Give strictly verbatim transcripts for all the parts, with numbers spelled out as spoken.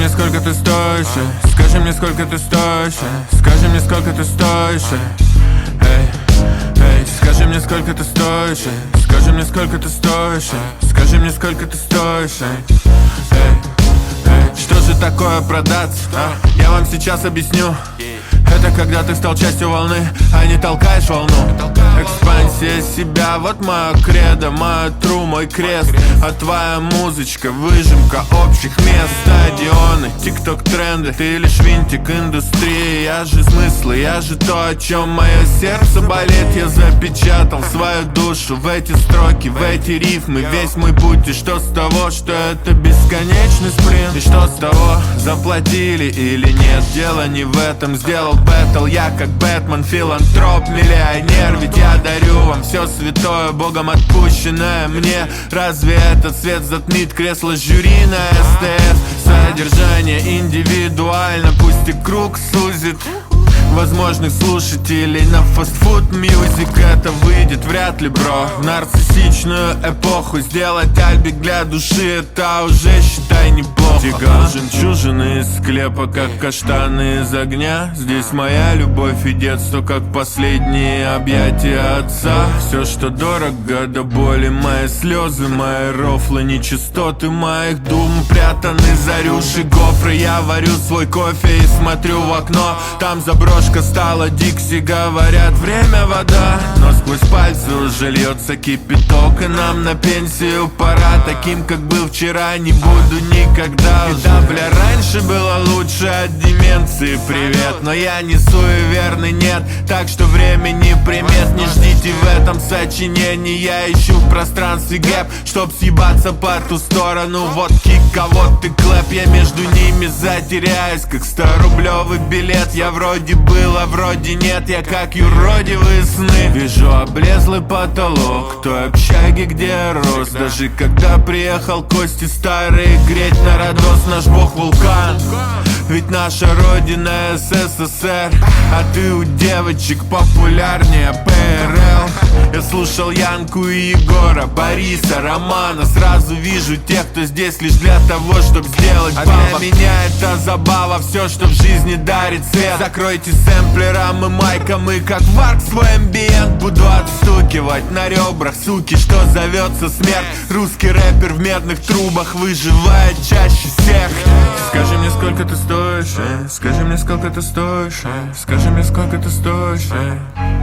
мне, сколько ты стоишь, эй. Скажи мне, сколько ты стоишь, эй. Скажи мне, сколько ты стоишь, эй. Эй, эй. Скажи мне, сколько ты стоишь, эй. Скажи мне, сколько ты стоишь, эй. Скажи мне, сколько ты стоишь, эй. Эй, эй. Что же такое продаться, а? Я вам сейчас объясню. Это когда ты стал частью волны, а не толкаешь волну. Экспансия себя, вот моя кредо, моя тру, мой крест. А твоя музычка, выжимка общих мест. Стадионы, тикток тренды, ты лишь винтик индустрии. Я же смыслы, я же то, о чем мое сердце болит. Я запечатал свою душу в эти строки, в эти рифмы. Весь мой путь, и что с того, что это бесконечный спринт? И что с того, заплатили или нет? Дело не в этом, сделал бэтл я как Бэтмен, филантроп, миллионер. Ведь я дарю вам все святое, Богом отпущенное мне. Разве этот свет затмит кресло жюри на эс тэ эс? Содержание индивидуально, пусть и круг сузит возможных слушателей на фастфуд мьюзик. Это выйдет вряд ли, бро. В нарциссичную эпоху сделать альбик для души, это уже, считай, неплохо. Тягал жемчужины из склепа, как каштаны из огня. Здесь моя любовь и детство, как последние объятия отца. Все, что дорого до боли, мои слезы, мои рофлы, нечистоты моих дум прятаны за рюши гофры. Я варю свой кофе и смотрю в окно. Там заброшка стала Дикси, говорят, время вода. Но сквозь пальцы уже льется кипяток, и нам на пенсию пора. Таким, как был вчера, не буду никогда уже. И да, бля, раньше было лучше от деменции, привет. Но я не суеверный, нет, так что времени примет. Не ждите в этом сочинении, я ищу в пространстве гэп, чтоб съебаться по ту сторону. Вот кик, а вот и клэп, я между ними затеряюсь, как сто-рублевый билет. Я вроде был, а вроде нет, я как юродивые сны. Вижу облезлый потолок той общаги, где я рос. Даже когда приехал Кости старые греть на Родос. Наш бог вулкан, ведь наша родина эс эс эс эр. А ты у девочек популярнее пэ эр эл. Я слушал Янку и Егора, Бориса, Романа. Сразу вижу тех, кто здесь лишь для того, чтобы сделать бабок. А для меня это забава, все, что в жизни дарит свет. Закройте сэмплером и майком, и как варк свой амбиент буду отстукивать на ребрах, суки, что зовется смерть. Русский рэпер в медных трубах выживает чаще всех. Скажи мне, сколько ты стоишь, эй. Скажи мне, сколько ты стоишь, эй. Скажи мне, сколько ты стоишь, эй.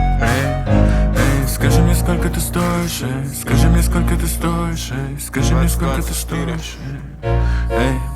Эй, эй. Скажи мне, сколько ты стоишь, эй. Скажи мне, сколько ты стоишь, эй. Скажи мне, сколько ты стоишь, эй. Эй.